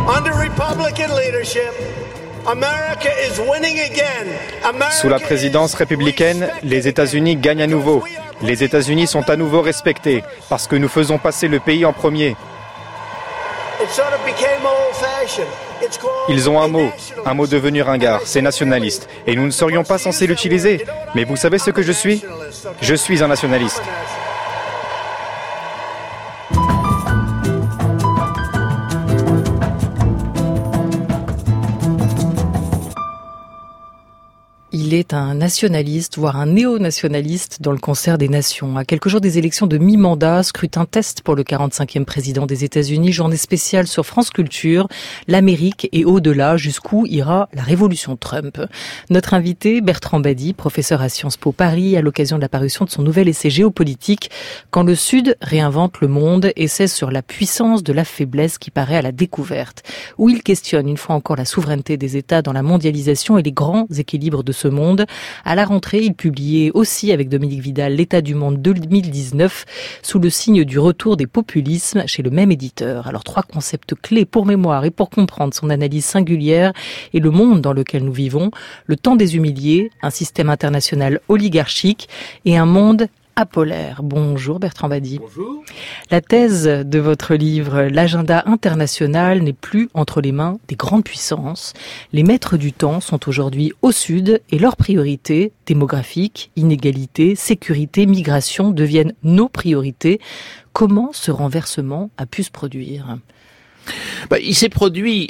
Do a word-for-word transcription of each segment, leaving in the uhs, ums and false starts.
Sous la présidence républicaine, les États-Unis gagnent à nouveau. Les États-Unis sont à nouveau respectés parce que nous faisons passer le pays en premier. Ils ont un mot, un mot devenu ringard, c'est nationaliste. Et nous ne serions pas censés l'utiliser. Mais vous savez ce que je suis ? Je suis un nationaliste. Il est un nationaliste, voire un néo-nationaliste dans le concert des nations. À quelques jours des élections de mi-mandat, scrutin test pour le quarante-cinquième président des États-Unis, journée spéciale sur France Culture, l'Amérique et au-delà, jusqu'où ira la révolution Trump. Notre invité, Bertrand Badi, professeur à Sciences Po Paris, à l'occasion de la parution de son nouvel essai géopolitique, Quand le Sud réinvente le monde, essai sur la puissance de la faiblesse qui paraît à la découverte, où il questionne une fois encore la souveraineté des États dans la mondialisation et les grands équilibres de ce monde. À la rentrée, il publiait aussi avec Dominique Vidal l'État du monde deux mille dix-neuf sous le signe du retour des populismes chez le même éditeur. Alors trois concepts clés pour mémoire et pour comprendre son analyse singulière et le monde dans lequel nous vivons. Le temps des humiliés, un système international oligarchique et un monde apolaire. Bonjour Bertrand Badi. Bonjour. La thèse de votre livre, l'agenda international n'est plus entre les mains des grandes puissances. Les maîtres du temps sont aujourd'hui au Sud et leurs priorités démographiques, inégalités, sécurité, migration deviennent nos priorités. Comment ce renversement a pu se produire ? Bah, il s'est produit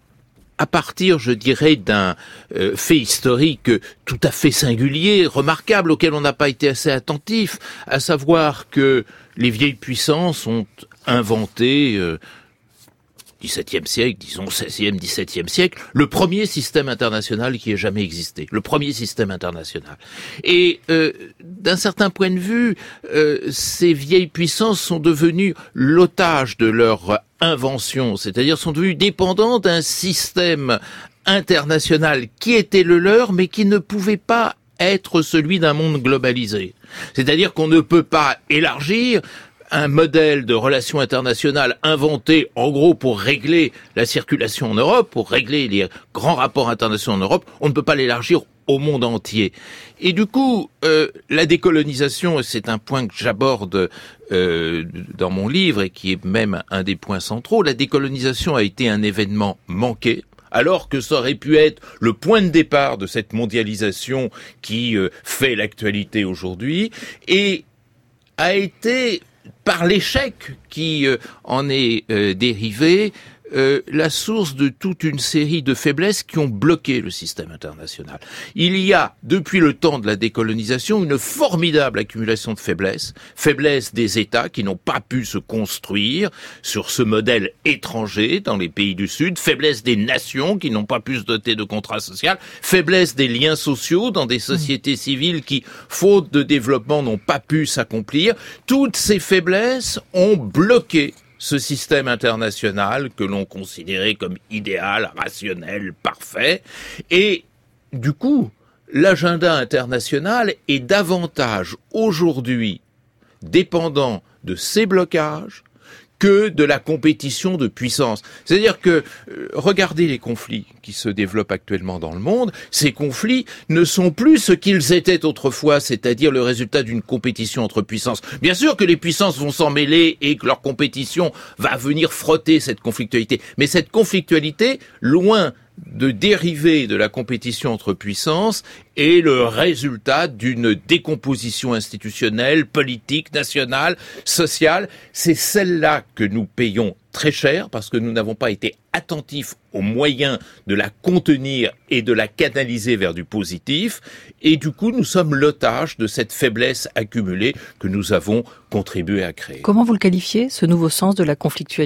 à partir, je dirais, d'un euh, fait historique tout à fait singulier, remarquable, auquel on n'a pas été assez attentif, à savoir que les vieilles puissances ont inventé, euh, dix-septième siècle, disons seizième, dix-septième siècle, le premier système international qui ait jamais existé, le premier système international. Et euh, d'un certain point de vue, euh, ces vieilles puissances sont devenues l'otage de leur invention, c'est-à-dire sont devenues dépendants d'un système international qui était le leur, mais qui ne pouvait pas être celui d'un monde globalisé. C'est-à-dire qu'on ne peut pas élargir un modèle de relations internationales inventé, en gros, pour régler la circulation en Europe, pour régler les grands rapports internationaux en Europe, on ne peut pas l'élargir au monde entier. Et du coup, euh, la décolonisation, c'est un point que j'aborde euh, dans mon livre et qui est même un des points centraux, la décolonisation a été un événement manqué, alors que ça aurait pu être le point de départ de cette mondialisation qui euh, fait l'actualité aujourd'hui, et a été, par l'échec qui euh, en est euh, dérivé, euh, la source de toute une série de faiblesses qui ont bloqué le système international. Il y a, depuis le temps de la décolonisation, une formidable accumulation de faiblesses, faiblesses des États qui n'ont pas pu se construire sur ce modèle étranger dans les pays du Sud, faiblesse des nations qui n'ont pas pu se doter de contrats sociaux, faiblesse des liens sociaux dans des sociétés civiles qui, faute de développement, n'ont pas pu s'accomplir. Toutes ces faiblesses ont bloqué ce système international que l'on considérait comme idéal, rationnel, parfait. Et du coup, l'agenda international est davantage aujourd'hui dépendant de ces blocages que de la compétition de puissance. C'est-à-dire que, euh, regardez les conflits qui se développent actuellement dans le monde, ces conflits ne sont plus ce qu'ils étaient autrefois, c'est-à-dire le résultat d'une compétition entre puissances. Bien sûr que les puissances vont s'en mêler et que leur compétition va venir frotter cette conflictualité, mais cette conflictualité, loin de dériver de la compétition entre puissances, est le résultat d'une décomposition institutionnelle, politique, nationale, sociale. C'est celle-là que nous payons très cher parce que nous n'avons pas été attentifs aux moyens de la contenir et de la canaliser vers du positif. Et du coup, nous sommes l'otage de cette faiblesse accumulée que nous avons contribué à créer. Comment vous le qualifiez, ce nouveau sens de la conflictualité ?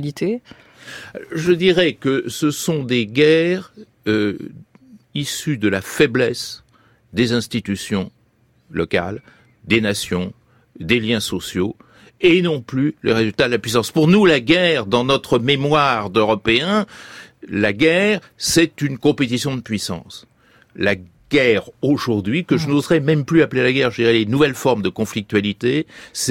Je dirais que ce sont des guerres euh, issues de la faiblesse des institutions locales, des nations, des liens sociaux, et non plus le résultat de la puissance. Pour nous, la guerre, dans notre mémoire d'Européens, la guerre, c'est une compétition de puissance. La guerre aujourd'hui, que je n'oserais même plus appeler la guerre, je dirais les nouvelles formes de conflictualité, c'est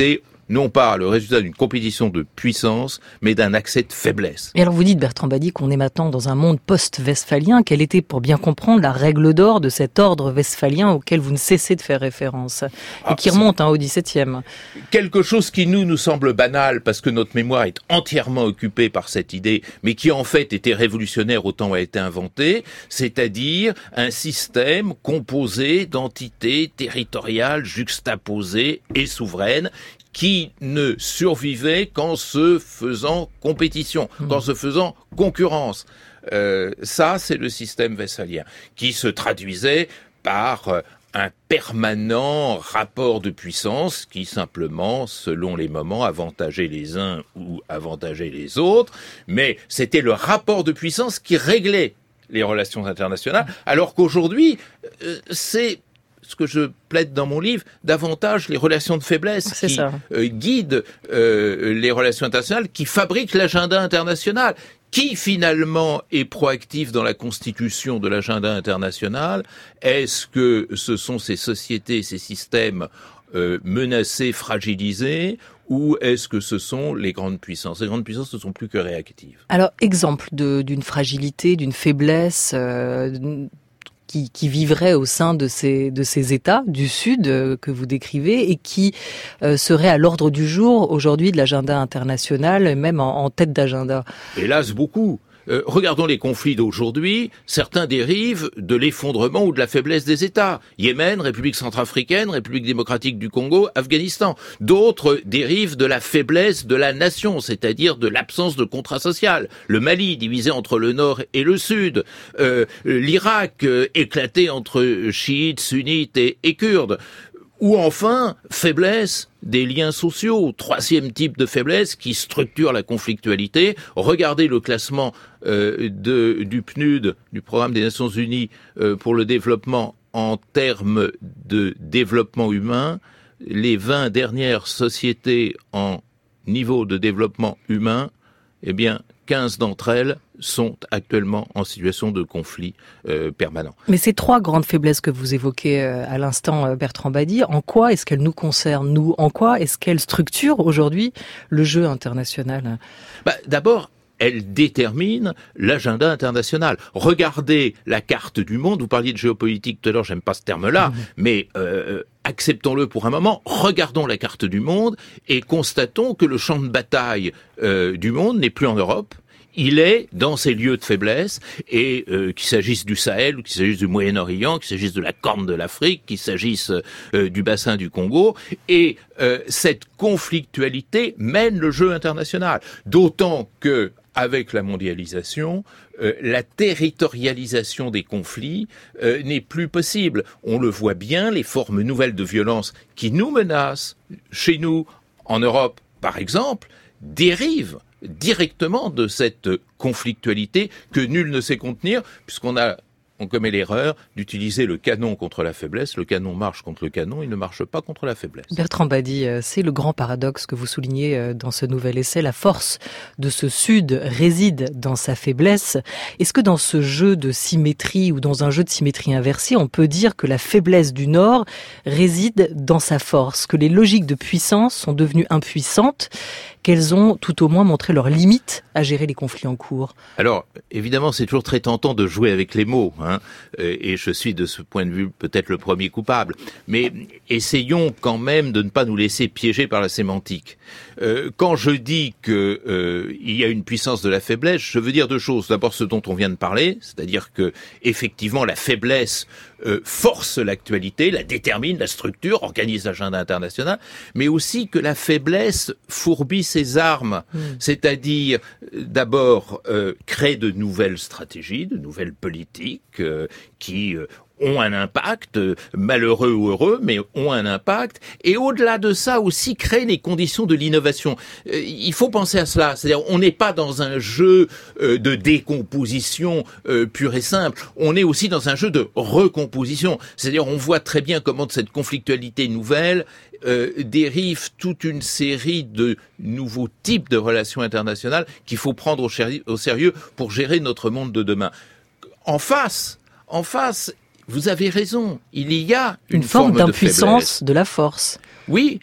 non pas le résultat d'une compétition de puissance, mais d'un accès de faiblesse. Et alors vous dites, Bertrand Badi, qu'on est maintenant dans un monde post-westphalien. Quelle était, pour bien comprendre, la règle d'or de cet ordre westphalien auquel vous ne cessez de faire référence, et ah, qui remonte hein, au dix-septième? Quelque chose qui nous, nous semble banal, parce que notre mémoire est entièrement occupée par cette idée, mais qui en fait était révolutionnaire au temps où elle a été inventée, c'est-à-dire un système composé d'entités territoriales juxtaposées et souveraines, qui ne survivait qu'en se faisant compétition, mmh. qu'en se faisant concurrence. Euh, ça, c'est le système westphalien, qui se traduisait par euh, un permanent rapport de puissance qui, simplement, selon les moments, avantageait les uns ou avantageait les autres, mais c'était le rapport de puissance qui réglait les relations internationales, alors qu'aujourd'hui, euh, c'est ce que je plaide dans mon livre, davantage les relations de faiblesse c'est qui euh, guident euh, les relations internationales, qui fabriquent l'agenda international. Qui finalement est proactif dans la constitution de l'agenda international? Est-ce que ce sont ces sociétés, ces systèmes euh, menacés, fragilisés, ou est-ce que ce sont les grandes puissances? Les grandes puissances ne sont plus que réactives. Alors, exemple de, d'une fragilité, d'une faiblesse euh, Qui, qui vivrait au sein de ces, de ces États du Sud euh, que vous décrivez et qui euh, seraient à l'ordre du jour aujourd'hui de l'agenda international, même en, en tête d'agenda. Hélas, beaucoup. Euh, regardons les conflits d'aujourd'hui, certains dérivent de l'effondrement ou de la faiblesse des États. Yémen, République centrafricaine, République démocratique du Congo, Afghanistan. D'autres dérivent de la faiblesse de la nation, c'est-à-dire de l'absence de contrat social. Le Mali, divisé entre le Nord et le Sud. Euh, L'Irak, euh, éclaté entre chiites, sunnites et, et kurdes. Ou enfin, faiblesse des liens sociaux, troisième type de faiblesse qui structure la conflictualité. Regardez le classement euh, de, du P N U D, du Programme des Nations Unies euh, pour le développement en termes de développement humain. Les vingt dernières sociétés en niveau de développement humain, eh bien, quinze d'entre elles sont actuellement en situation de conflit euh, permanent. Mais ces trois grandes faiblesses que vous évoquez euh, à l'instant, euh, Bertrand Badi, en quoi est-ce qu'elles nous concernent, nous? En quoi est-ce qu'elles structurent aujourd'hui le jeu international? Bah, d'abord, elle détermine l'agenda international. Regardez la carte du monde. Vous parliez de géopolitique tout à l'heure, j'aime pas ce terme-là, mmh. mais euh, acceptons-le pour un moment. Regardons la carte du monde et constatons que le champ de bataille euh, du monde n'est plus en Europe. Il est dans ces lieux de faiblesse, et euh, qu'il s'agisse du Sahel, qu'il s'agisse du Moyen-Orient, qu'il s'agisse de la Corne de l'Afrique, qu'il s'agisse euh, du bassin du Congo, et euh, cette conflictualité mène le jeu international. D'autant que, avec la mondialisation, euh, la territorialisation des conflits euh, n'est plus possible. On le voit bien, les formes nouvelles de violence qui nous menacent, chez nous, en Europe par exemple, dérivent directement de cette conflictualité que nul ne sait contenir, puisqu'on a on commet l'erreur d'utiliser le canon contre la faiblesse. Le canon marche contre le canon, il ne marche pas contre la faiblesse. Bertrand Badi, c'est le grand paradoxe que vous soulignez dans ce nouvel essai. La force de ce Sud réside dans sa faiblesse. Est-ce que dans ce jeu de symétrie ou dans un jeu de symétrie inversée, on peut dire que la faiblesse du Nord réside dans sa force, que les logiques de puissance sont devenues impuissantes, qu'elles ont tout au moins montré leurs limites à gérer les conflits en cours? Alors, évidemment, c'est toujours très tentant de jouer avec les mots, hein, et je suis de ce point de vue peut-être le premier coupable. Mais essayons quand même de ne pas nous laisser piéger par la sémantique. Euh, quand je dis que euh, il y a une puissance de la faiblesse, je veux dire deux choses. D'abord, ce dont on vient de parler, c'est-à-dire que effectivement la faiblesse euh, force l'actualité, la détermine, la structure, organise l'agenda international, mais aussi que la faiblesse fourbit ses armes, mmh. c'est-à-dire d'abord euh, crée de nouvelles stratégies, de nouvelles politiques euh, qui euh, ont un impact, malheureux ou heureux, mais ont un impact, et au-delà de ça aussi créer les conditions de l'innovation. Euh, il faut penser à cela, c'est-à-dire on n'est pas dans un jeu euh, de décomposition euh, pure et simple, on est aussi dans un jeu de recomposition, c'est-à-dire on voit très bien comment de cette conflictualité nouvelle euh, dérive toute une série de nouveaux types de relations internationales qu'il faut prendre au, chéri- au sérieux pour gérer notre monde de demain. En face, en face, vous avez raison, il y a une, une forme, forme d'impuissance de, de la force. Oui,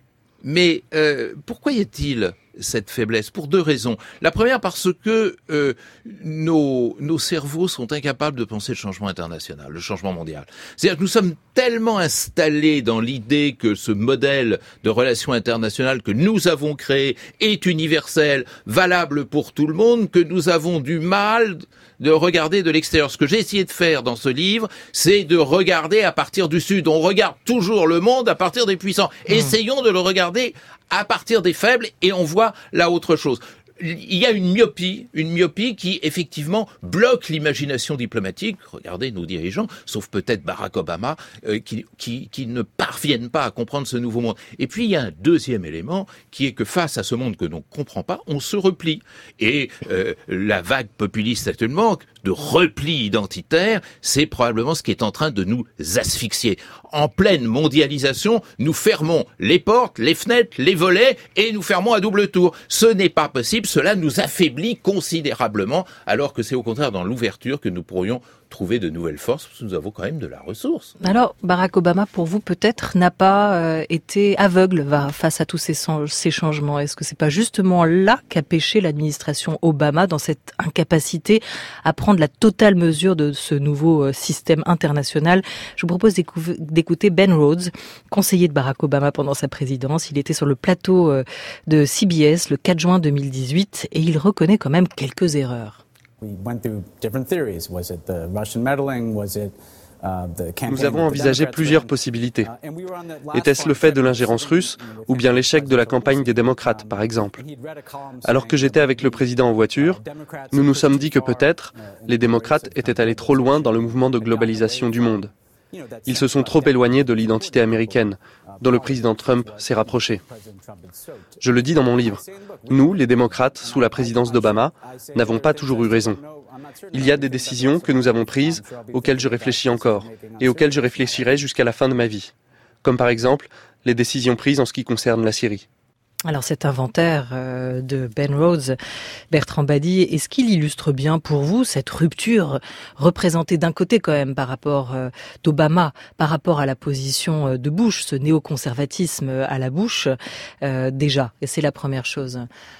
Mais euh, pourquoi y a-t-il cette faiblesse? Pour deux raisons. La première, parce que euh, nos, nos cerveaux sont incapables de penser le changement international, le changement mondial. C'est-à-dire que nous sommes tellement installés dans l'idée que ce modèle de relations internationales que nous avons créé est universel, valable pour tout le monde, que nous avons du mal de regarder de l'extérieur. Ce que j'ai essayé de faire dans ce livre, c'est de regarder à partir du Sud. On regarde toujours le monde à partir des puissants. Mmh. Essayons de le regarder à partir des faibles et on voit là autre chose. Il y a une myopie, une myopie qui effectivement bloque l'imagination diplomatique. Regardez nos dirigeants, sauf peut-être Barack Obama, euh, qui, qui, qui ne parviennent pas à comprendre ce nouveau monde. Et puis il y a un deuxième élément qui est que face à ce monde que l'on ne comprend pas, on se replie. Et euh, la vague populiste actuellement de repli identitaire, c'est probablement ce qui est en train de nous asphyxier. En pleine mondialisation, nous fermons les portes, les fenêtres, les volets et nous fermons à double tour. Ce n'est pas possible, cela nous affaiblit considérablement, alors que c'est au contraire dans l'ouverture que nous pourrions trouver de nouvelles forces, parce que nous avons quand même de la ressource. Alors, Barack Obama, pour vous, peut-être, n'a pas euh, été aveugle face à tous ces, ces changements. Est-ce que c'est pas justement là qu'a péché l'administration Obama, dans cette incapacité à prendre la totale mesure de ce nouveau euh, système international? Je vous propose d'écouter Ben Rhodes, conseiller de Barack Obama pendant sa présidence. Il était sur le plateau euh, de C B S le quatre juin deux mille dix-huit et il reconnaît quand même quelques erreurs. Nous avons envisagé plusieurs possibilités. Était-ce le fait de l'ingérence russe ou bien l'échec de la campagne des démocrates, par exemple? Alors que j'étais avec le président en voiture, nous nous sommes dit que peut-être les démocrates étaient allés trop loin dans le mouvement de globalisation du monde. Ils se sont trop éloignés de l'identité américaine, dont le président Trump s'est rapproché. Je le dis dans mon livre, nous, les démocrates, sous la présidence d'Obama, n'avons pas toujours eu raison. Il y a des décisions que nous avons prises, auxquelles je réfléchis encore, et auxquelles je réfléchirai jusqu'à la fin de ma vie. Comme par exemple, les décisions prises en ce qui concerne la Syrie. Alors cet inventaire euh, de Ben Rhodes, Bertrand Badi, est-ce qu'il illustre bien pour vous cette rupture représentée d'un côté quand même par rapport euh, d'Obama, par rapport à la position euh, de Bush, ce néoconservatisme à la Bush euh, déjà, et c'est la première chose.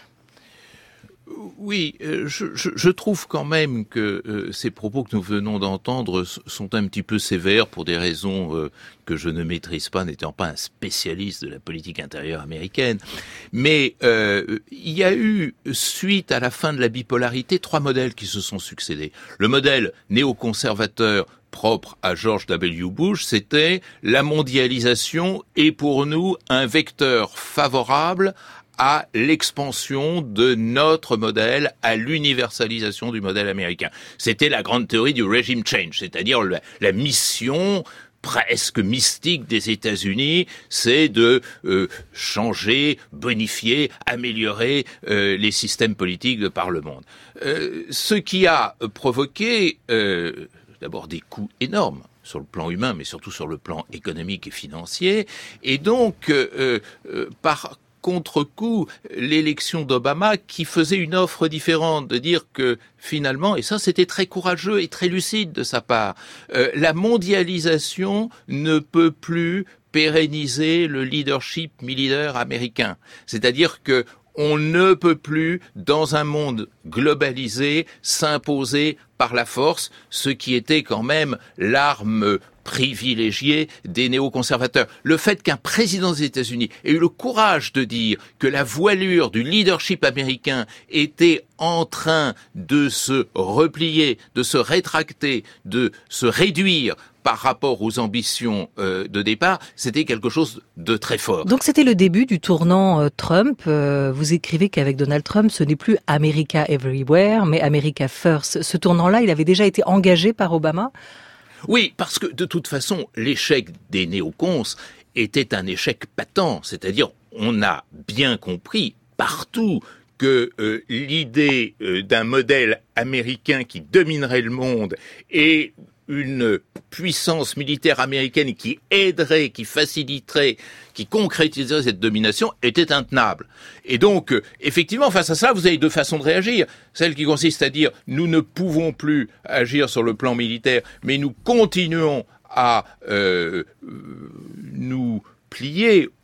Oui, euh, je, je, je trouve quand même que euh, ces propos que nous venons d'entendre sont un petit peu sévères pour des raisons euh, que je ne maîtrise pas, n'étant pas un spécialiste de la politique intérieure américaine. Mais euh, il y a eu, suite à la fin de la bipolarité, trois modèles qui se sont succédés. Le modèle néoconservateur propre à George W. Bush, c'était la mondialisation est pour nous un vecteur favorable à l'expansion de notre modèle, à l'universalisation du modèle américain. C'était la grande théorie du regime change, c'est-à-dire la, la mission presque mystique des États-Unis, c'est de euh, changer, bonifier, améliorer euh, les systèmes politiques de par le monde. Euh, ce qui a provoqué euh, d'abord des coûts énormes sur le plan humain, mais surtout sur le plan économique et financier, et donc euh, euh, par contre-coup, l'élection d'Obama qui faisait une offre différente, de dire que finalement, et ça c'était très courageux et très lucide de sa part, euh, la mondialisation ne peut plus pérenniser le leadership militaire américain. C'est-à-dire que on ne peut plus, dans un monde globalisé, s'imposer par la force, ce qui était quand même l'arme privilégié des néoconservateurs. Le fait qu'un président des États-Unis ait eu le courage de dire que la voilure du leadership américain était en train de se replier, de se rétracter, de se réduire par rapport aux ambitions euh, de départ, c'était quelque chose de très fort. Donc c'était le début du tournant euh, Trump. Euh, vous écrivez qu'avec Donald Trump, ce n'est plus America Everywhere, mais America First. Ce tournant-là, il avait déjà été engagé par Obama ? Oui, parce que de toute façon, l'échec des néocons était un échec patent. C'est-à-dire, on a bien compris partout que euh, l'idée euh, d'un modèle américain qui dominerait le monde et une puissance militaire américaine qui aiderait, qui faciliterait, qui concrétiserait cette domination était intenable. Et donc, euh, effectivement, face à ça, vous avez deux façons de réagir. Celle qui consiste à dire « nous ne pouvons plus agir sur le plan militaire, mais nous continuons à euh, nous plier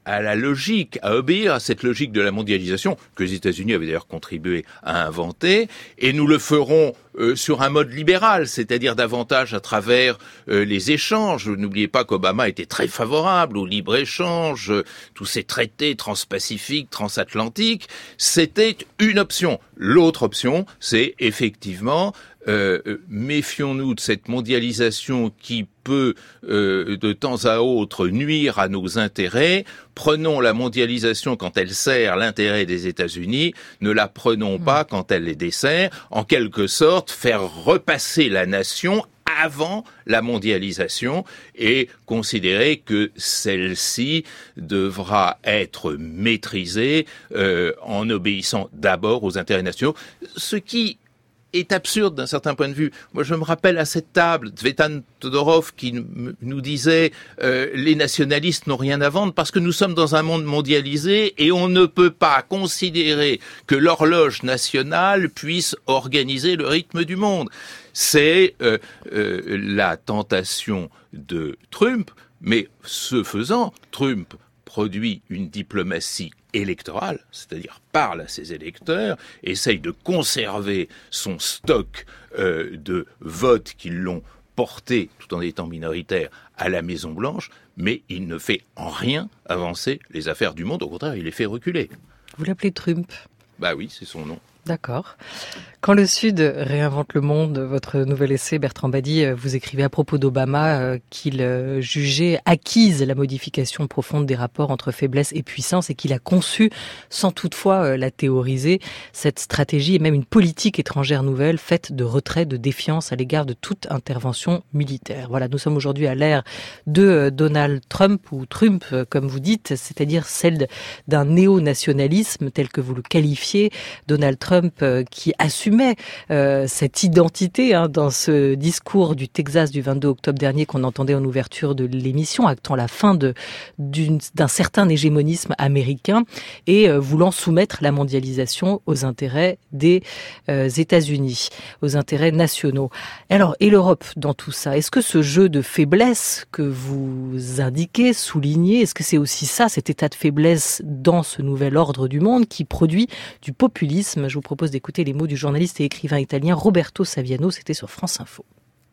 à la logique, à obéir à cette logique de la mondialisation, que les États-Unis avaient d'ailleurs contribué à inventer, et nous le ferons euh, sur un mode libéral, c'est-à-dire davantage à travers euh, les échanges. N'oubliez pas qu'Obama était très favorable au libre-échange, euh, tous ces traités transpacifiques, transatlantiques, c'était une option. L'autre option, c'est effectivement... Euh, méfions-nous de cette mondialisation qui peut euh, de temps à autre nuire à nos intérêts. Prenons la mondialisation quand elle sert l'intérêt des États-Unis, ne la prenons mmh. pas quand elle les dessert. En quelque sorte, faire repasser la nation avant la mondialisation et considérer que celle-ci devra être maîtrisée euh, en obéissant d'abord aux intérêts nationaux, ce qui est absurde d'un certain point de vue. Moi, je me rappelle à cette table, Tsvetan Todorov qui n- nous disait euh, les nationalistes n'ont rien à vendre parce que nous sommes dans un monde mondialisé et on ne peut pas considérer que l'horloge nationale puisse organiser le rythme du monde. C'est euh, euh, la tentation de Trump, mais ce faisant, Trump produit une diplomatie électorale, c'est-à-dire parle à ses électeurs, essaye de conserver son stock euh, de votes qui l'ont porté, tout en étant minoritaire, à la Maison-Blanche, mais il ne fait en rien avancer les affaires du monde, au contraire, il les fait reculer. Vous l'appelez Trump ? Bah oui, c'est son nom. D'accord. Quand le Sud réinvente le monde, votre nouvel essai, Bertrand Badi, vous écrivez à propos d'Obama euh, qu'il euh, jugeait acquise la modification profonde des rapports entre faiblesse et puissance et qu'il a conçu, sans toutefois euh, la théoriser, cette stratégie et même une politique étrangère nouvelle faite de retrait, de défiance à l'égard de toute intervention militaire. Voilà, nous sommes aujourd'hui à l'ère de euh, Donald Trump, ou Trump, euh, comme vous dites, c'est-à-dire celle d'un néo-nationalisme tel que vous le qualifiez. Donald Trump euh, qui assume Euh, cette identité hein, dans ce discours du Texas du vingt-deux octobre dernier qu'on entendait en ouverture de l'émission, actant la fin de, d'une, d'un certain hégémonisme américain et euh, voulant soumettre la mondialisation aux intérêts des euh, États-Unis, aux intérêts nationaux. Alors, et l'Europe dans tout ça? Est-ce que ce jeu de faiblesse que vous indiquez, soulignez, est-ce que c'est aussi ça, cet état de faiblesse dans ce nouvel ordre du monde qui produit du populisme? Je vous propose d'écouter les mots du journaliste et écrivain italien Roberto Saviano, c'était sur France Info.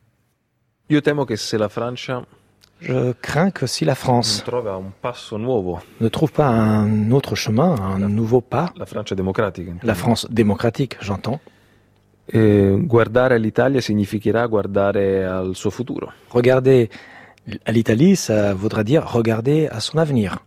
Io temo che se la Francia Je crains que si la France trova un passo nuovo, ne trouve pas un autre chemin, un nouveau pas, la Francia democratica, la France démocratique, j'entends, eh, guardare l'Italia significherà guardare al suo futuro. regarder à l'Italie, ça voudra dire regarder à son avenir.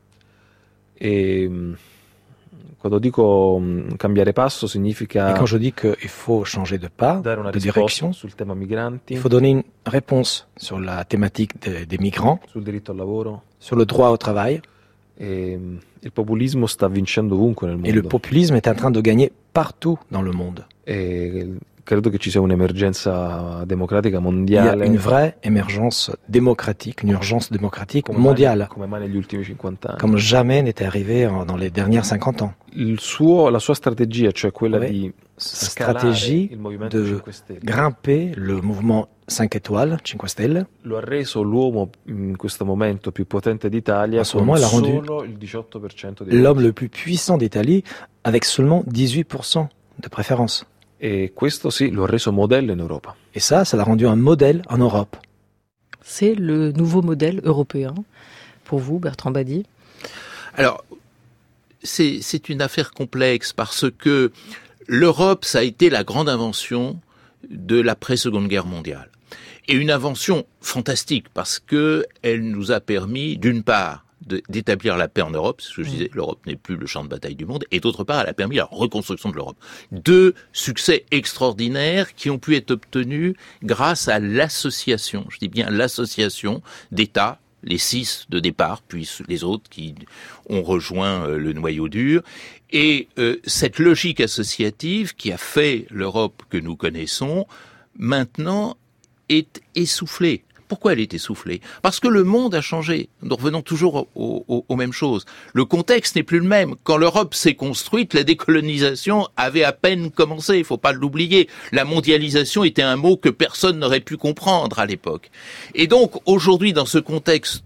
E quando dico cambiare passo significa Et quand je dis qu'il faut changer de pas, dare una de direction, risposta sul tema migranti, il faut donner une réponse sur la thématique des, des migrants, sul diritto al lavoro. sur le droit au travail. E il populismo sta vincendo ovunque nel mondo. Et le populisme est en train de gagner partout dans le monde. E credo che ci sia un'emergenza democratica Il y a mondiale. une vraie émergence démocratique, une urgence démocratique come mondiale, mai, come mai negli ultimi cinquanta anni. comme jamais n'était arrivé en- dans les dernières cinquante ans. Il suo, la sua strategia, cioè quella Ouais. di Stratégie scalare il Movimento de cinque Stelle, grimper le mouvement cinq étoiles, cinque Stelle. lo ha reso l'uomo in questo momento più potente d'Italia En ce con moment, elle a rendu solo il diciotto per cento dei l'homme voti. le plus puissant d'Italie avec seulement dix-huit pour cent de préférence. E questo sì, lo ha reso modello in Europa. Et ça, ça l'a rendu un modèle en Europe. C'est le nouveau modèle européen pour vous, Bertrand Badi? Alors, c'est, c'est une affaire complexe parce que l'Europe, ça a été la grande invention de l'après-Seconde Guerre mondiale. Et une invention fantastique parce que elle nous a permis, d'une part, de, d'établir la paix en Europe, c'est ce que je disais, l'Europe n'est plus le champ de bataille du monde, et d'autre part, elle a permis la reconstruction de l'Europe. Deux succès extraordinaires qui ont pu être obtenus grâce à l'association, je dis bien l'association d'États, les six de départ, puis les autres qui ont rejoint euh, le noyau dur. Et euh, cette logique associative qui a fait l'Europe que nous connaissons, maintenant, est essoufflée. Pourquoi elle est essoufflée? Parce que le monde a changé. Nous revenons toujours aux, aux, aux mêmes choses. Le contexte n'est plus le même. Quand l'Europe s'est construite, la décolonisation avait à peine commencé, il faut pas l'oublier. La mondialisation était un mot que personne n'aurait pu comprendre à l'époque. Et donc, aujourd'hui, dans ce contexte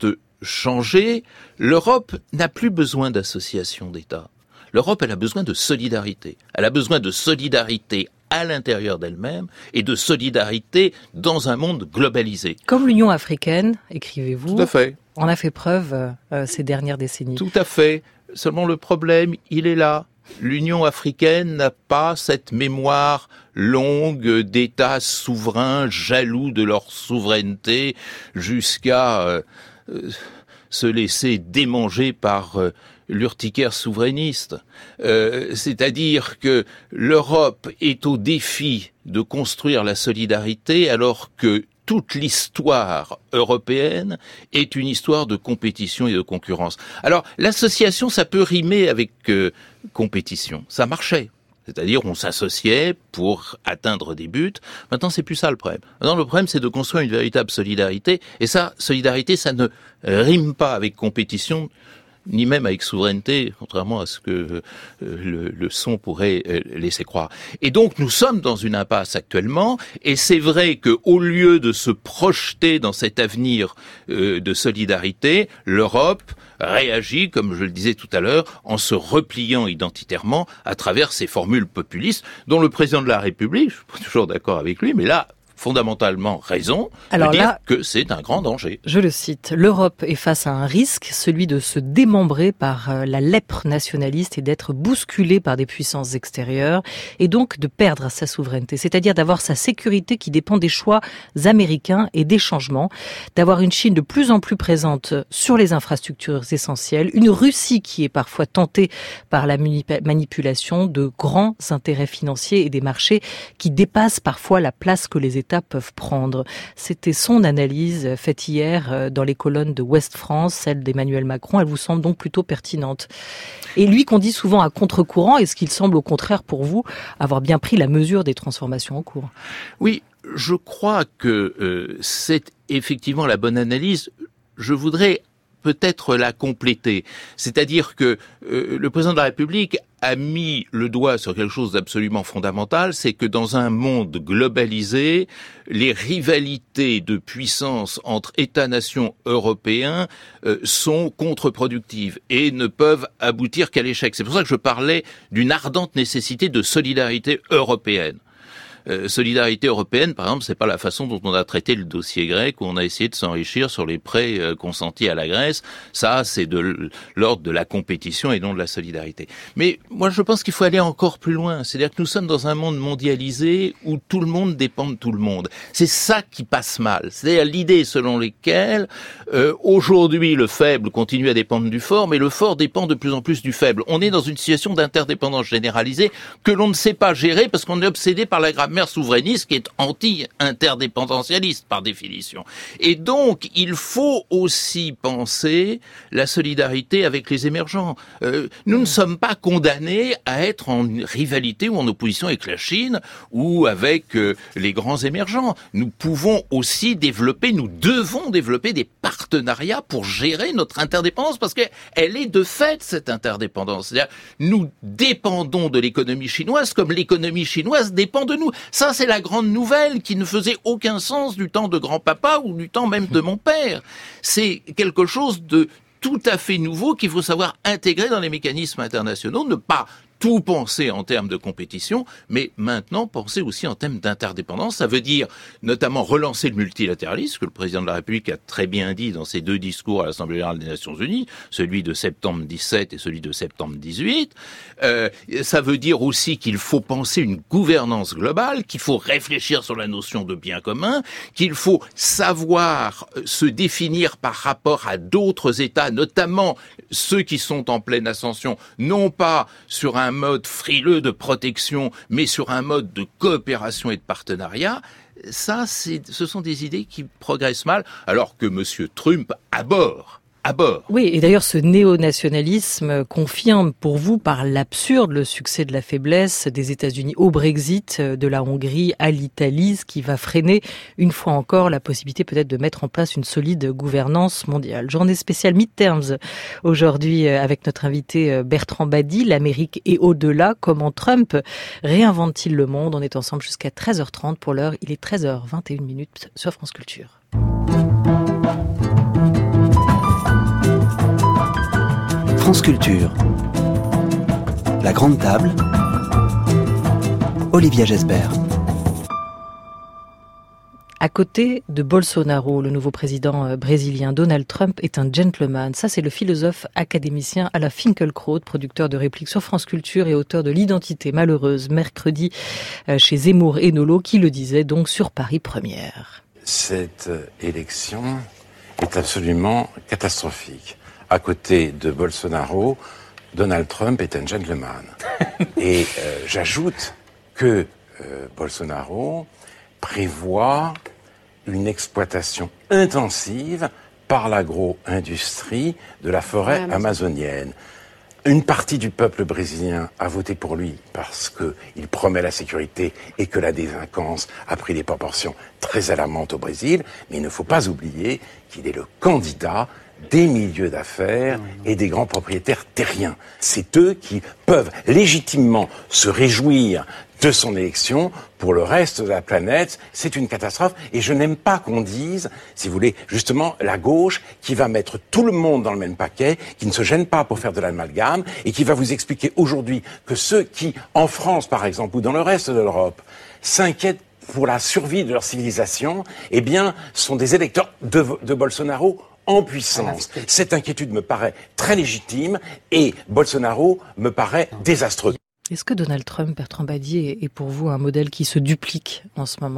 changer. L'Europe n'a plus besoin d'association d'États. L'Europe, elle a besoin de solidarité. Elle a besoin de solidarité à l'intérieur d'elle-même et de solidarité dans un monde globalisé. Comme l'Union africaine, écrivez-vous, Tout à fait. en a fait preuve euh, ces dernières décennies. Tout à fait. Seulement le problème, il est là. L'Union africaine n'a pas cette mémoire longue d'États souverains, jaloux de leur souveraineté, jusqu'à euh, euh, se laisser démanger par euh, l'urticaire souverainiste. Euh, c'est-à-dire que l'Europe est au défi de construire la solidarité alors que toute l'histoire européenne est une histoire de compétition et de concurrence. Alors, l'association, ça peut rimer avec euh, compétition. Ça marchait. C'est-à-dire, on s'associait pour atteindre des buts. Maintenant, c'est plus ça le problème. Maintenant, le problème, c'est de construire une véritable solidarité. Et ça, solidarité, ça ne rime pas avec compétition, ni même avec souveraineté, contrairement à ce que euh, le, le son pourrait euh, laisser croire. Et donc, nous sommes dans une impasse actuellement, et c'est vrai que au lieu de se projeter dans cet avenir euh, de solidarité, l'Europe réagit, comme je le disais tout à l'heure, en se repliant identitairement à travers ces formules populistes, dont le président de la République, je suis pas toujours d'accord avec lui, mais là, fondamentalement raison Alors de dire là, que c'est un grand danger. Je le cite, l'Europe est face à un risque, celui de se démembrer par la lèpre nationaliste et d'être bousculée par des puissances extérieures et donc de perdre sa souveraineté, c'est-à-dire d'avoir sa sécurité qui dépend des choix américains et des changements, d'avoir une Chine de plus en plus présente sur les infrastructures essentielles, une Russie qui est parfois tentée par la manipulation de grands intérêts financiers et des marchés qui dépassent parfois la place que les États peuvent prendre. C'était son analyse faite hier dans les colonnes de Ouest France, celle d'Emmanuel Macron. Elle vous semble donc plutôt pertinente. Et lui qu'on dit souvent à contre-courant, est-ce qu'il semble au contraire pour vous avoir bien pris la mesure des transformations en cours? Oui, je crois que euh, c'est effectivement la bonne analyse. Je voudrais peut-être la compléter. C'est-à-dire que euh, le président de la République a mis le doigt sur quelque chose d'absolument fondamental, c'est que dans un monde globalisé, les rivalités de puissance entre États-nations européens euh, sont contre-productives et ne peuvent aboutir qu'à l'échec. C'est pour ça que je parlais d'une ardente nécessité de solidarité européenne. Euh, solidarité européenne, par exemple, c'est pas la façon dont on a traité le dossier grec, où on a essayé de s'enrichir sur les prêts euh, consentis à la Grèce. Ça, c'est de l'ordre de la compétition et non de la solidarité. Mais moi, je pense qu'il faut aller encore plus loin. C'est-à-dire que nous sommes dans un monde mondialisé où tout le monde dépend de tout le monde. C'est ça qui passe mal. C'est-à-dire l'idée selon laquelle euh, aujourd'hui le faible continue à dépendre du fort, mais le fort dépend de plus en plus du faible. On est dans une situation d'interdépendance généralisée que l'on ne sait pas gérer parce qu'on est obsédé par la grammaire souverainiste qui est anti-interdépendentialiste par définition. Et donc, il faut aussi penser la solidarité avec les émergents. Euh, nous ne sommes pas condamnés à être en rivalité ou en opposition avec la Chine ou avec euh, les grands émergents. Nous pouvons aussi développer, nous devons développer des partenariats pour gérer notre interdépendance parce qu'elle est de fait cette interdépendance. C'est-à-dire, nous dépendons de l'économie chinoise comme l'économie chinoise dépend de nous. Ça, c'est la grande nouvelle qui ne faisait aucun sens du temps de grand-papa ou du temps même de mon père. C'est quelque chose de tout à fait nouveau qu'il faut savoir intégrer dans les mécanismes internationaux, ne pas tout penser en termes de compétition, mais maintenant penser aussi en termes d'interdépendance. Ça veut dire notamment relancer le multilatéralisme, que le président de la République a très bien dit dans ses deux discours à l'Assemblée générale des Nations Unies, celui de septembre dix-sept et celui de septembre dix-huit. Euh, ça veut dire aussi qu'il faut penser une gouvernance globale, qu'il faut réfléchir sur la notion de bien commun, qu'il faut savoir se définir par rapport à d'autres États, notamment ceux qui sont en pleine ascension, non pas sur un mode frileux de protection, mais sur un mode de coopération et de partenariat. Ça, c'est, ce sont des idées qui progressent mal, alors que M. Trump, à bord, à bord. Oui, et d'ailleurs ce néo-nationalisme confirme pour vous par l'absurde le succès de la faiblesse des États-Unis au Brexit, de la Hongrie à l'Italie, ce qui va freiner une fois encore la possibilité peut-être de mettre en place une solide gouvernance mondiale. Journée spéciale Midterms aujourd'hui avec notre invité Bertrand Badi, l'Amérique et au-delà, comment Trump réinvente-t-il le monde? On est ensemble jusqu'à treize heures trente pour l'heure, il est treize heures vingt et une minutes sur France Culture. France Culture. La Grande Table. Olivia Gesbert. À côté de Bolsonaro, le nouveau président brésilien, Donald Trump est un gentleman. Ça, c'est le philosophe académicien Alain Finkielkraut, producteur de répliques sur France Culture et auteur de L'identité malheureuse, mercredi chez Zemmour et Nolo, qui le disait donc sur Paris Première. Cette élection est absolument catastrophique. À côté de Bolsonaro, Donald Trump est un gentleman. Et euh, j'ajoute que euh, Bolsonaro prévoit une exploitation intensive par l'agro-industrie de la forêt amazonienne. Une partie du peuple brésilien a voté pour lui parce qu'il promet la sécurité et que la délinquance a pris des proportions très alarmantes au Brésil. Mais il ne faut pas oublier qu'il est le candidat des milieux d'affaires et des grands propriétaires terriens. C'est eux qui peuvent légitimement se réjouir de son élection. Pour le reste de la planète, c'est une catastrophe. Et je n'aime pas qu'on dise, si vous voulez, justement, la gauche qui va mettre tout le monde dans le même paquet, qui ne se gêne pas pour faire de l'amalgame, et qui va vous expliquer aujourd'hui que ceux qui, en France par exemple, ou dans le reste de l'Europe, s'inquiètent pour la survie de leur civilisation, eh bien, sont des électeurs de, de Bolsonaro en puissance. Cette inquiétude me paraît très légitime et Bolsonaro me paraît désastreux. Est-ce que Donald Trump, Bertrand Badier, est pour vous un modèle qui se duplique en ce moment ?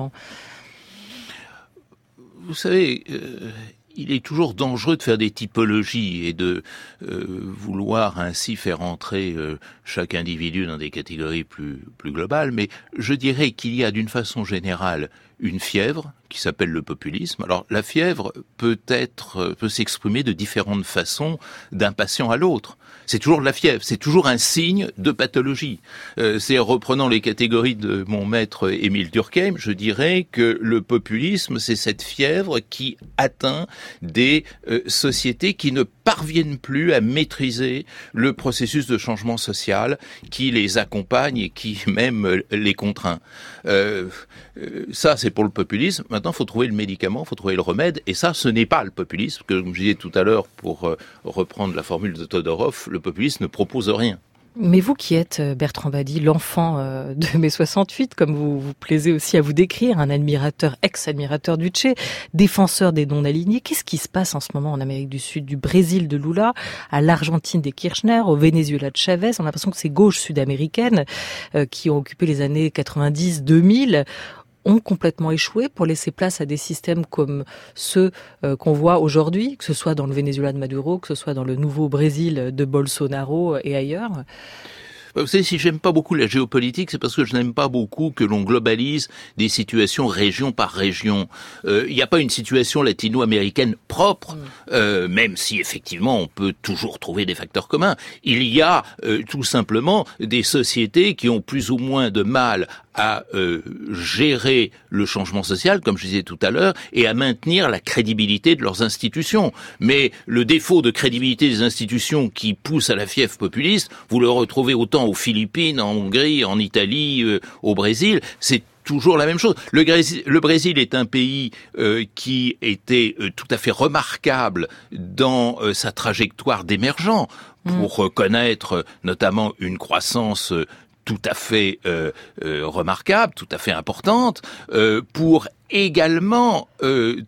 Vous savez, euh, il est toujours dangereux de faire des typologies et de euh, vouloir ainsi faire entrer euh, chaque individu dans des catégories plus, plus globales, mais je dirais qu'il y a d'une façon générale une fièvre qui s'appelle le populisme. Alors la fièvre peut être, peut s'exprimer de différentes façons d'un patient à l'autre. C'est toujours de la fièvre, c'est toujours un signe de pathologie. Euh, c'est en reprenant les catégories de mon maître Émile Durkheim, je dirais que le populisme, c'est cette fièvre qui atteint des euh, sociétés qui ne parviennent plus à maîtriser le processus de changement social qui les accompagne et qui même les contraint. Euh, ça, c'est pour le populisme. Maintenant, il faut trouver le médicament, il faut trouver le remède, et ça, ce n'est pas le populisme, que, comme je disais tout à l'heure, pour euh, reprendre la formule de Todorov, le populisme ne propose rien. Mais vous qui êtes, Bertrand Badi, l'enfant de mai soixante-huit, comme vous vous plaisez aussi à vous décrire, un admirateur, ex-admirateur du Che, défenseur des non-alignés, qu'est-ce qui se passe en ce moment en Amérique du Sud, du Brésil de Lula à l'Argentine des Kirchner, au Venezuela de Chavez? On a l'impression que ces gauches sud-américaines euh, qui ont occupé les années quatre-vingt-dix deux mille ont complètement échoué pour laisser place à des systèmes comme ceux euh, qu'on voit aujourd'hui, que ce soit dans le Venezuela de Maduro, que ce soit dans le nouveau Brésil de Bolsonaro et ailleurs. Vous savez, si j'aime pas beaucoup la géopolitique, c'est parce que je n'aime pas beaucoup que l'on globalise des situations région par région. Il euh, n'y a pas une situation latino-américaine propre, mmh. euh, même si effectivement on peut toujours trouver des facteurs communs. Il y a euh, tout simplement des sociétés qui ont plus ou moins de mal à euh, gérer le changement social, comme je disais tout à l'heure, et à maintenir la crédibilité de leurs institutions. Mais le défaut de crédibilité des institutions qui pousse à la fièvre populiste, vous le retrouvez autant aux Philippines, en Hongrie, en Italie, euh, au Brésil. C'est toujours la même chose. Le, Grésil, le Brésil est un pays euh, qui était euh, tout à fait remarquable dans euh, sa trajectoire d'émergent, pour mmh. connaître euh, notamment une croissance euh, tout à fait euh, euh, remarquable, tout à fait importante, euh, pour également euh,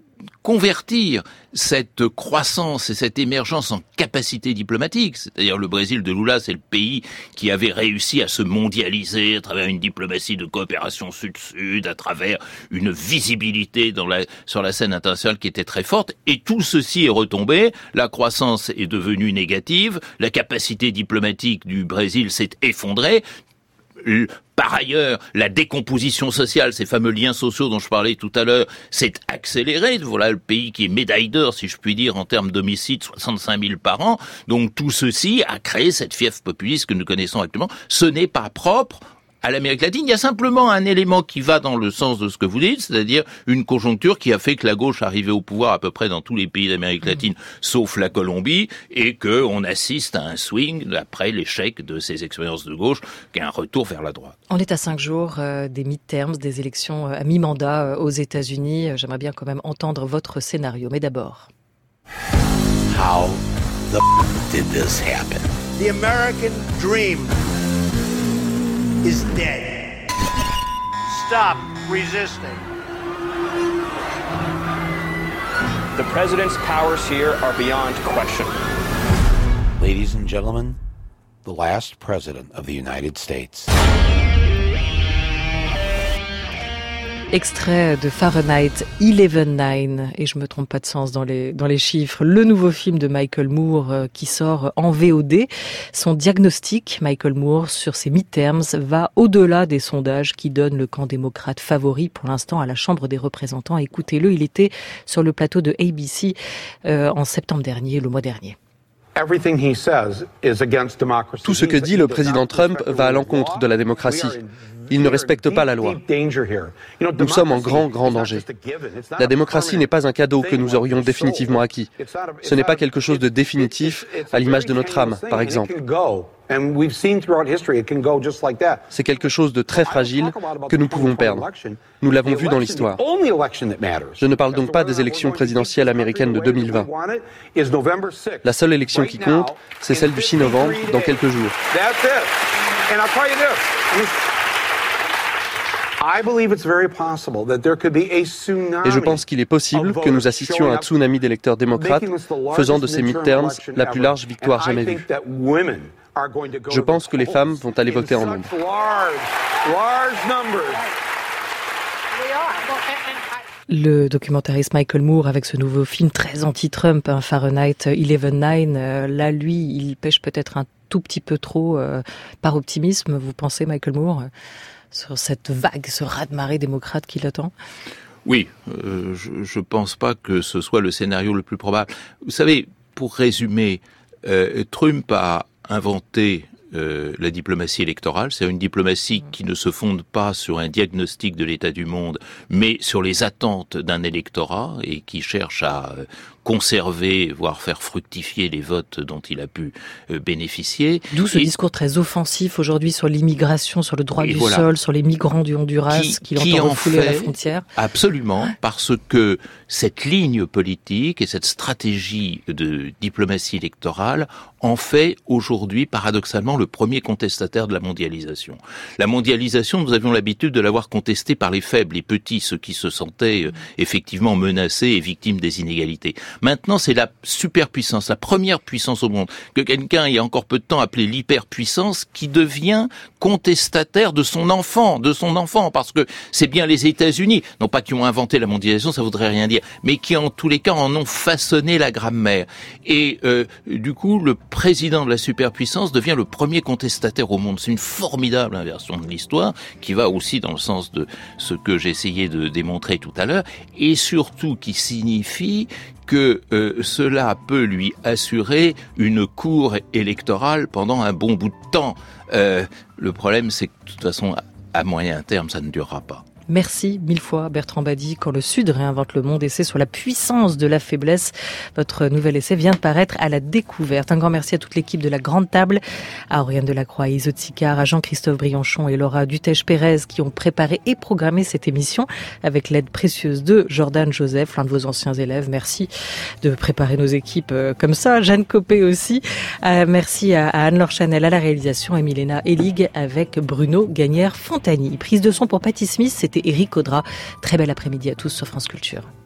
convertir cette croissance et cette émergence en capacité diplomatique. C'est-à-dire le Brésil de Lula, c'est le pays qui avait réussi à se mondialiser à travers une diplomatie de coopération sud-sud, à travers une visibilité dans la, sur la scène internationale qui était très forte. Et tout ceci est retombé. La croissance est devenue négative. La capacité diplomatique du Brésil s'est effondrée. Par ailleurs, la décomposition sociale, ces fameux liens sociaux dont je parlais tout à l'heure, s'est accélérée. Voilà le pays qui est médaille d'or, si je puis dire, en termes d'homicides, soixante-cinq mille par an. Donc tout ceci a créé cette fièvre populiste que nous connaissons actuellement. Ce n'est pas propre à l'Amérique latine. Il y a simplement un élément qui va dans le sens de ce que vous dites, c'est-à-dire une conjoncture qui a fait que la gauche arrivait au pouvoir à peu près dans tous les pays d'Amérique latine, sauf la Colombie, et qu'on assiste à un swing après l'échec de ces expériences de gauche, qui est un retour vers la droite. On est à cinq jours euh, des midterms, des élections à mi-mandat euh, aux États-Unis. J'aimerais bien quand même entendre votre scénario, mais d'abord. How the did this happen? The American dream is dead. Stop resisting. The president's powers here are beyond question. Ladies and gentlemen, the last president of the United States. Extrait de Fahrenheit eleven nine, et je me trompe pas de sens dans les, dans les chiffres, le nouveau film de Michael Moore euh, qui sort en V O D. Son diagnostic, Michael Moore, sur ses midterms va au-delà des sondages qui donnent le camp démocrate favori pour l'instant à la Chambre des représentants. Écoutez-le, il était sur le plateau de A B C euh, en septembre dernier, le mois dernier. Tout ce que dit le président Trump va à l'encontre de la démocratie. Il ne respecte pas la loi. Nous sommes en grand, grand danger. La démocratie n'est pas un cadeau que nous aurions définitivement acquis. Ce n'est pas quelque chose de définitif à l'image de notre âme, par exemple. C'est quelque chose de très fragile que nous pouvons perdre. Nous l'avons vu dans l'histoire. Je ne parle donc pas des élections présidentielles américaines de deux mille vingt. La seule élection qui compte, c'est celle du six novembre, dans quelques jours. Et je pense qu'il est possible que nous assistions à un tsunami d'électeurs démocrates faisant de ces midterms la plus large victoire jamais vue. Je pense que les femmes vont aller voter en nombre. Le documentariste Michael Moore avec ce nouveau film très anti-Trump, hein, Fahrenheit eleven nine, euh, là lui il pêche peut-être un tout petit peu trop euh, par optimisme, vous pensez Michael Moore, euh, sur cette vague, ce raz-de-marée démocrate qui l'attend? Oui, euh, je ne pense pas que ce soit le scénario le plus probable. Vous savez, pour résumer, euh, Trump a inventé Euh, la diplomatie électorale, c'est une diplomatie qui ne se fonde pas sur un diagnostic de l'état du monde, mais sur les attentes d'un électorat et qui cherche à euh, conserver, voire faire fructifier les votes dont il a pu euh, bénéficier. D'où ce et, discours très offensif aujourd'hui sur l'immigration, sur le droit du voilà, sol, sur les migrants du Honduras qu'il qui entend refouler à la frontière. Absolument, parce que cette ligne politique et cette stratégie de diplomatie électorale en fait aujourd'hui paradoxalement le premier contestataire de la mondialisation. La mondialisation, nous avions l'habitude de l'avoir contestée par les faibles, les petits, ceux qui se sentaient euh, effectivement menacés et victimes des inégalités. Maintenant, c'est la superpuissance, la première puissance au monde, que quelqu'un, il y a encore peu de temps, appelé l'hyperpuissance, qui devient contestataire de son enfant, de son enfant, parce que c'est bien les États-Unis, non pas qui ont inventé la mondialisation, ça voudrait rien dire, mais qui en tous les cas en ont façonné la grammaire. Et euh, du coup, le président de la superpuissance devient le premier contestataire au monde. C'est une formidable inversion de l'histoire qui va aussi dans le sens de ce que j'essayais de démontrer tout à l'heure et surtout qui signifie que euh, cela peut lui assurer une cour électorale pendant un bon bout de temps. Euh, le problème, c'est que de toute façon, à moyen terme, ça ne durera pas. Merci mille fois Bertrand Badi. Quand le Sud réinvente le monde, essai sur la puissance de la faiblesse. Votre nouvel essai vient de paraître à La Découverte. Un grand merci à toute l'équipe de La Grande Table, à Oriane Delacroix, à Iso Tsicard, à Jean-Christophe Brianchon et Laura Dutèche-Pérez qui ont préparé et programmé cette émission avec l'aide précieuse de Jordan Joseph, l'un de vos anciens élèves. Merci de préparer nos équipes comme ça. Jeanne Copé aussi. Euh, merci à Anne-Laure Chanel à la réalisation et Milena Elig avec Bruno Gagnère-Fontagny. Prise de son pour Patty Smith, c'était Éric Audra. Très bel après-midi à tous sur France Culture.